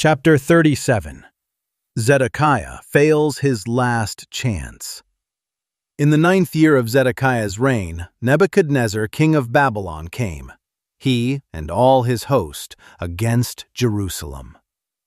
Chapter 37. Zedekiah fails his last chance. In the 9th year of Zedekiah's reign, Nebuchadnezzar, king of Babylon, came, he and all his host, against Jerusalem.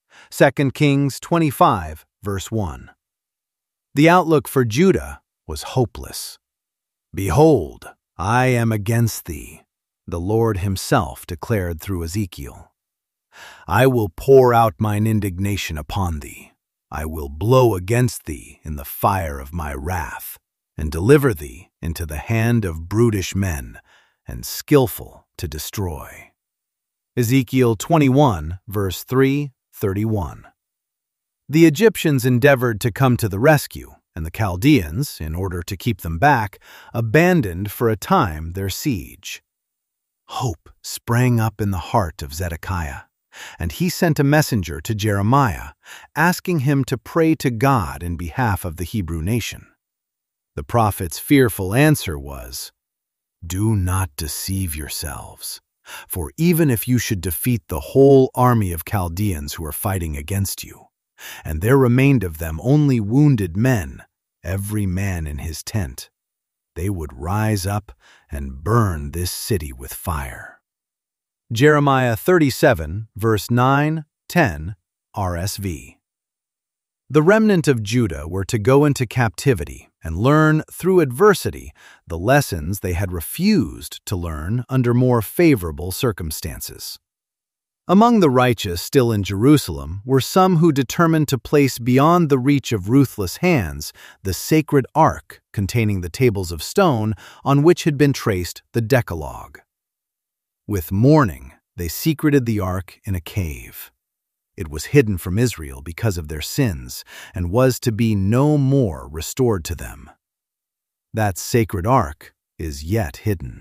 2 Kings 25, verse 1. The outlook for Judah was hopeless. "Behold, I am against thee," the Lord himself declared through Ezekiel. "I will pour out mine indignation upon thee. I will blow against thee in the fire of my wrath, and deliver thee into the hand of brutish men, and skillful to destroy." Ezekiel 21, verse 3-31. The Egyptians endeavored to come to the rescue, and the Chaldeans, in order to keep them back, abandoned for a time their siege. Hope sprang up in the heart of Zedekiah, and he sent a messenger to Jeremiah, asking him to pray to God in behalf of the Hebrew nation. The prophet's fearful answer was, "Do not deceive yourselves, for even if you should defeat the whole army of Chaldeans who are fighting against you, and there remained of them only wounded men, every man in his tent, they would rise up and burn this city with fire." Jeremiah 37, verse 9-10, RSV. The remnant of Judah were to go into captivity and learn through adversity the lessons they had refused to learn under more favorable circumstances. Among the righteous still in Jerusalem were some who determined to place beyond the reach of ruthless hands the sacred ark containing the tables of stone on which had been traced the Decalogue. With mourning, they secreted the ark in a cave. It was hidden from Israel because of their sins and was to be no more restored to them. That sacred ark is yet hidden.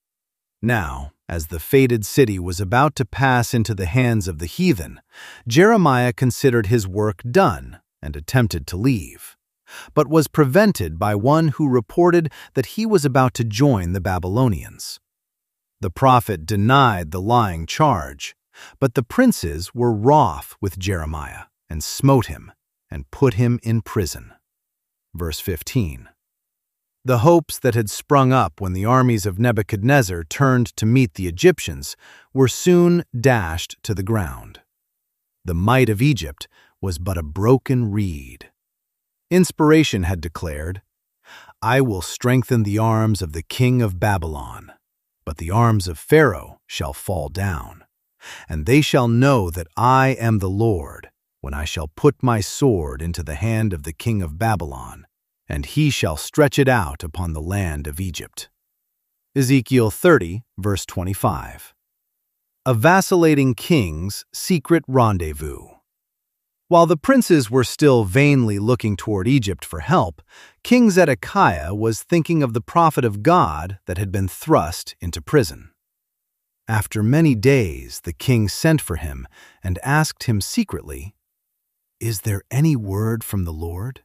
Now, as the fated city was about to pass into the hands of the heathen, Jeremiah considered his work done and attempted to leave, but was prevented by one who reported that he was about to join the Babylonians. The prophet denied the lying charge, but the princes were wroth with Jeremiah and smote him and put him in prison. Verse 15. The hopes that had sprung up when the armies of Nebuchadnezzar turned to meet the Egyptians were soon dashed to the ground. The might of Egypt was but a broken reed. Inspiration had declared, "I will strengthen the arms of the king of Babylon, but the arms of Pharaoh shall fall down, and they shall know that I am the Lord, when I shall put my sword into the hand of the king of Babylon, and he shall stretch it out upon the land of Egypt." Ezekiel 30, verse 25. A vacillating king's secret rendezvous. While the princes were still vainly looking toward Egypt for help, King Zedekiah was thinking of the prophet of God that had been thrust into prison. After many days, the king sent for him and asked him secretly, "Is there any word from the Lord?"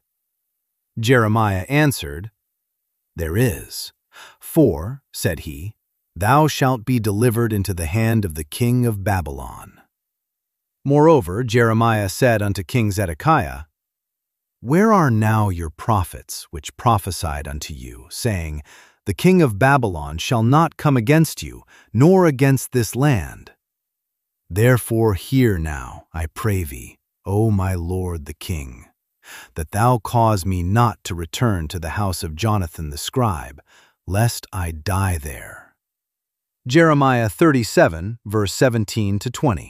Jeremiah answered, "There is. For," said he, "thou shalt be delivered into the hand of the king of Babylon." Moreover, Jeremiah said unto King Zedekiah, "Where are now your prophets which prophesied unto you, saying, The king of Babylon shall not come against you, nor against this land? Therefore hear now, I pray thee, O my lord the king, that thou cause me not to return to the house of Jonathan the scribe, lest I die there." Jeremiah 37, verse 17-20.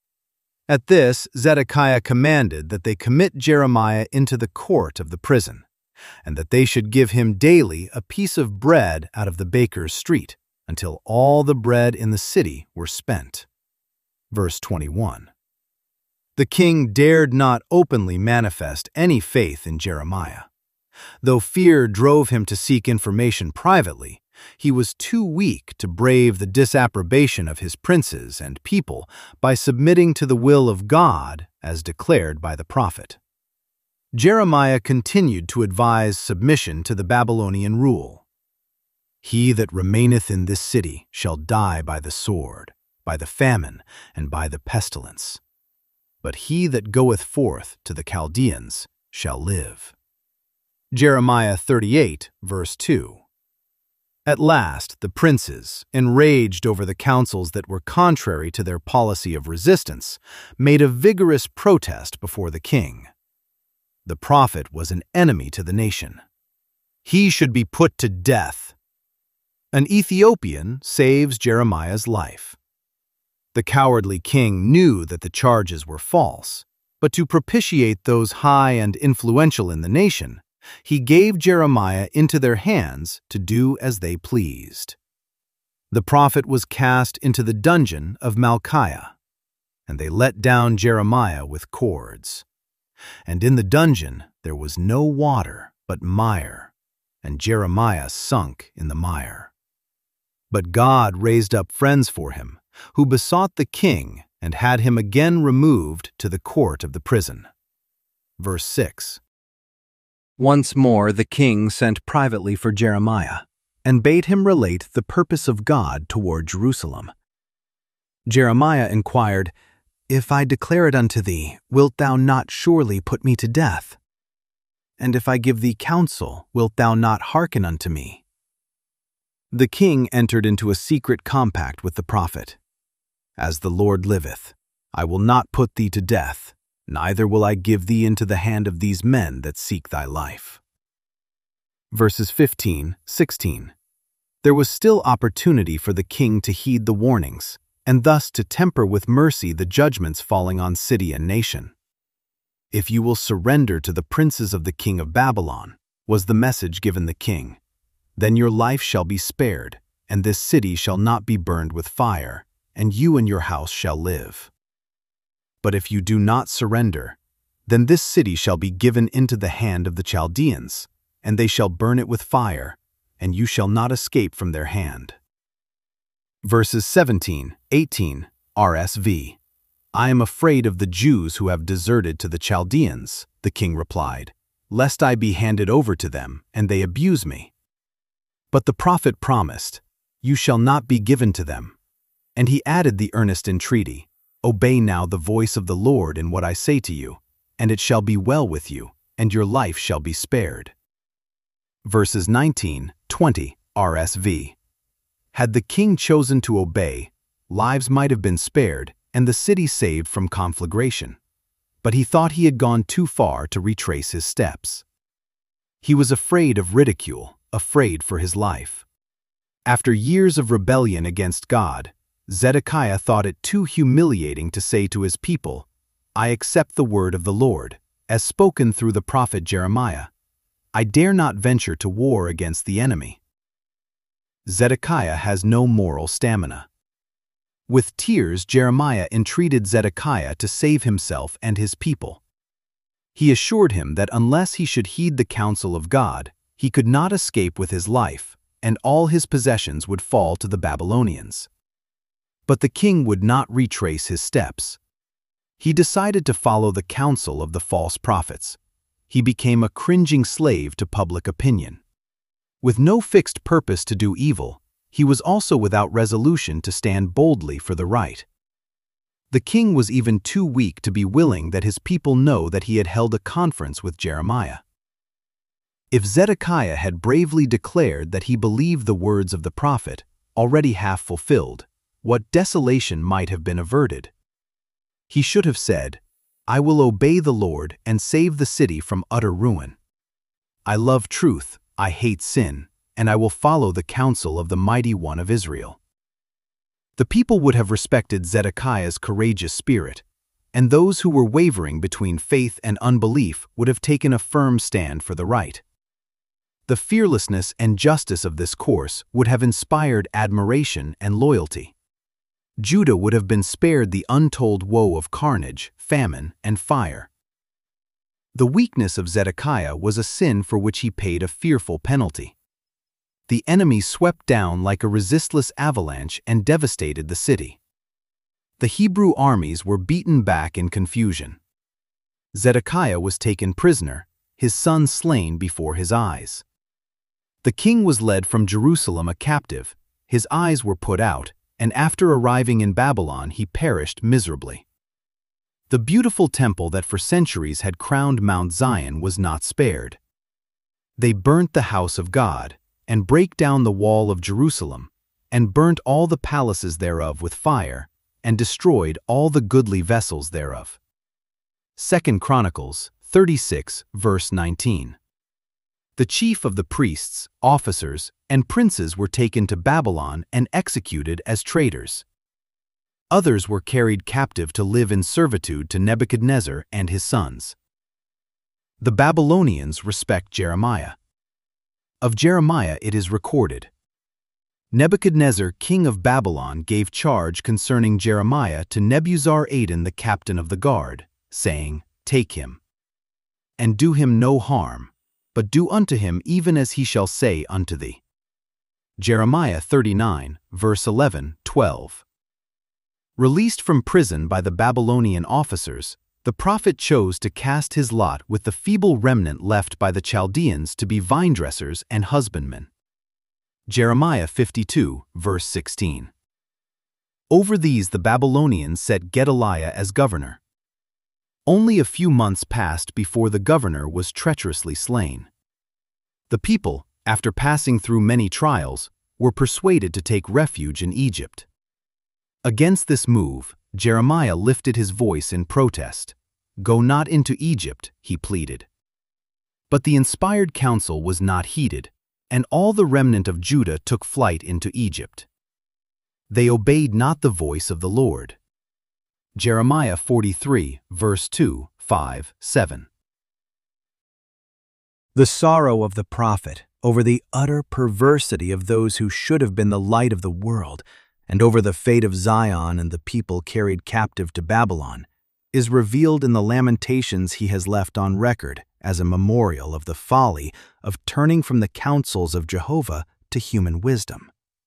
At this, Zedekiah commanded that they commit Jeremiah into the court of the prison, and that they should give him daily a piece of bread out of the baker's street, until all the bread in the city were spent. Verse 21. The king dared not openly manifest any faith in Jeremiah. Though fear drove him to seek information privately, he was too weak to brave the disapprobation of his princes and people by submitting to the will of God as declared by the prophet. Jeremiah continued to advise submission to the Babylonian rule. "He that remaineth in this city shall die by the sword, by the famine, and by the pestilence. but he that goeth forth to the Chaldeans shall live. Jeremiah 38, verse 2. At last, the princes, enraged over the counsels that were contrary to their policy of resistance, made a vigorous protest before the king. The prophet was an enemy to the nation. He should be put to death. An Ethiopian saves Jeremiah's life. The cowardly king knew that the charges were false, but to propitiate those high and influential in the nation, he gave Jeremiah into their hands to do as they pleased. The prophet was cast into the dungeon of Malchiah, and they let down Jeremiah with cords. And in the dungeon there was no water but mire, and Jeremiah sunk in the mire. But God raised up friends for him, who besought the king and had him again removed to the court of the prison. Verse 6. Once more the king sent privately for Jeremiah, and bade him relate the purpose of God toward Jerusalem. Jeremiah inquired, If I declare it unto thee, wilt thou not surely put me to death? And if I give thee counsel, wilt thou not hearken unto me? The king entered into a secret compact with the prophet. As the Lord liveth, I will not put thee to death, neither will I give thee into the hand of these men that seek thy life. Verses 15, 16. There was still opportunity for the king to heed the warnings, and thus to temper with mercy the judgments falling on city and nation. If you will surrender to the princes of the king of Babylon, was the message given the king, then your life shall be spared, and this city shall not be burned with fire, and you and your house shall live. But if you do not surrender, then this city shall be given into the hand of the Chaldeans, and they shall burn it with fire, and you shall not escape from their hand. Verses 17, 18, RSV. I am afraid of the Jews who have deserted to the Chaldeans, the king replied, lest I be handed over to them, and they abuse me. But the prophet promised, You shall not be given to them. And he added the earnest entreaty, Obey now the voice of the Lord in what I say to you, and it shall be well with you, and your life shall be spared. Verses 19, 20, RSV. Had the king chosen to obey, lives might have been spared and the city saved from conflagration. But he thought he had gone too far to retrace his steps. He was afraid of ridicule, afraid for his life. After years of rebellion against God, Zedekiah thought it too humiliating to say to his people, I accept the word of the Lord, as spoken through the prophet Jeremiah. I dare not venture to war against the enemy. Zedekiah has no moral stamina. With tears, Jeremiah entreated Zedekiah to save himself and his people. He assured him that unless he should heed the counsel of God, he could not escape with his life, and all his possessions would fall to the Babylonians. But the king would not retrace his steps. He decided to follow the counsel of the false prophets. He became a cringing slave to public opinion. With no fixed purpose to do evil, he was also without resolution to stand boldly for the right. The king was even too weak to be willing that his people know that he had held a conference with Jeremiah. If Zedekiah had bravely declared that he believed the words of the prophet, already half fulfilled, what desolation might have been averted. He should have said, I will obey the Lord and save the city from utter ruin. I love truth, I hate sin, and I will follow the counsel of the Mighty One of Israel. The people would have respected Zedekiah's courageous spirit, and those who were wavering between faith and unbelief would have taken a firm stand for the right. The fearlessness and justice of this course would have inspired admiration and loyalty. Judah would have been spared the untold woe of carnage, famine, and fire. The weakness of Zedekiah was a sin for which he paid a fearful penalty. The enemy swept down like a resistless avalanche and devastated the city. The Hebrew armies were beaten back in confusion. Zedekiah was taken prisoner, his son slain before his eyes. The king was led from Jerusalem a captive, his eyes were put out, and after arriving in Babylon he perished miserably. The beautiful temple that for centuries had crowned Mount Zion was not spared. They burnt the house of God, and brake down the wall of Jerusalem, and burnt all the palaces thereof with fire, and destroyed all the goodly vessels thereof. 2 Chronicles 36, verse 19. The chief of the priests, officers, and princes were taken to Babylon and executed as traitors. Others were carried captive to live in servitude to Nebuchadnezzar and his sons. The Babylonians respect Jeremiah. Of Jeremiah it is recorded, Nebuchadnezzar, king of Babylon, gave charge concerning Jeremiah to Nebuzaradan, the captain of the guard, saying, Take him, and do him no harm, but do unto him even as he shall say unto thee. Jeremiah 39, verse 11, 12. Released from prison by the Babylonian officers, the prophet chose to cast his lot with the feeble remnant left by the Chaldeans to be vine-dressers and husbandmen. Jeremiah 52, verse 16. Over these the Babylonians set Gedaliah as governor. Only a few months passed before the governor was treacherously slain. The people, after passing through many trials, were persuaded to take refuge in Egypt. Against this move, Jeremiah lifted his voice in protest. Go not into Egypt, he pleaded. But the inspired counsel was not heeded, and all the remnant of Judah took flight into Egypt. They obeyed not the voice of the Lord. Jeremiah 43, verse 2, 5, 7. The sorrow of the prophet over the utter perversity of those who should have been the light of the world, and over the fate of Zion and the people carried captive to Babylon, is revealed in the lamentations he has left on record as a memorial of the folly of turning from the counsels of Jehovah to human wisdom.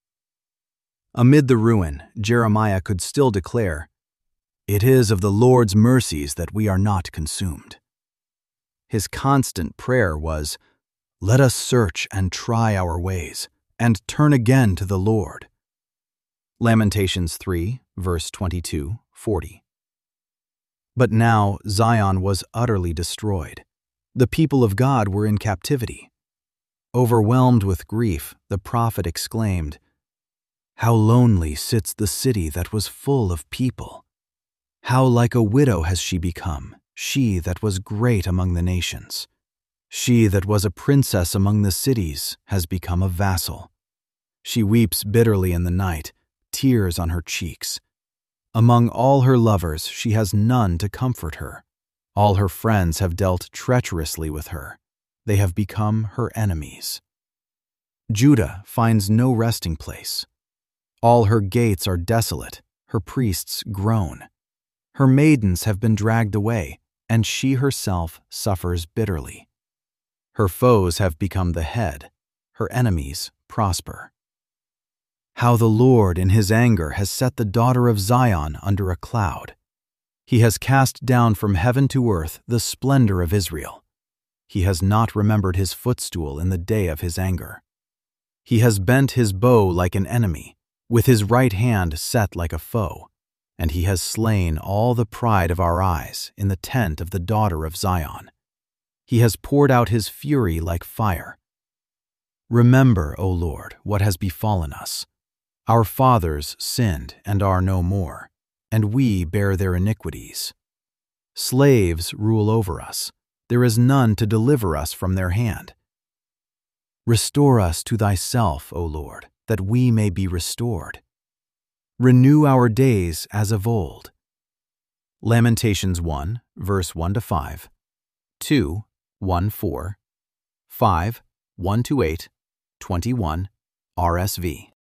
Amid the ruin, Jeremiah could still declare, It is of the Lord's mercies that we are not consumed. His constant prayer was, Let us search and try our ways, and turn again to the Lord. Lamentations 3, verse 22, 40. But now Zion was utterly destroyed. The people of God were in captivity. Overwhelmed with grief, the prophet exclaimed, How lonely sits the city that was full of people! How like a widow has she become, she that was great among the nations. She that was a princess among the cities has become a vassal. She weeps bitterly in the night, tears on her cheeks. Among all her lovers she has none to comfort her. All her friends have dealt treacherously with her. They have become her enemies. Judah finds no resting place. All her gates are desolate, her priests groan. Her maidens have been dragged away, and she herself suffers bitterly. Her foes have become the head, her enemies prosper. How the Lord in his anger has set the daughter of Zion under a cloud. He has cast down from heaven to earth the splendor of Israel. He has not remembered his footstool in the day of his anger. He has bent his bow like an enemy, with his right hand set like a foe, and he has slain all the pride of our eyes in the tent of the daughter of Zion. He has poured out his fury like fire. Remember, O Lord, what has befallen us. Our fathers sinned and are no more, and we bear their iniquities. Slaves rule over us. There is none to deliver us from their hand. Restore us to thyself, O Lord, that we may be restored. Renew our days as of old. Lamentations 1, verse 1-5, 2, 1-4, 5, 1-8, 21, RSV.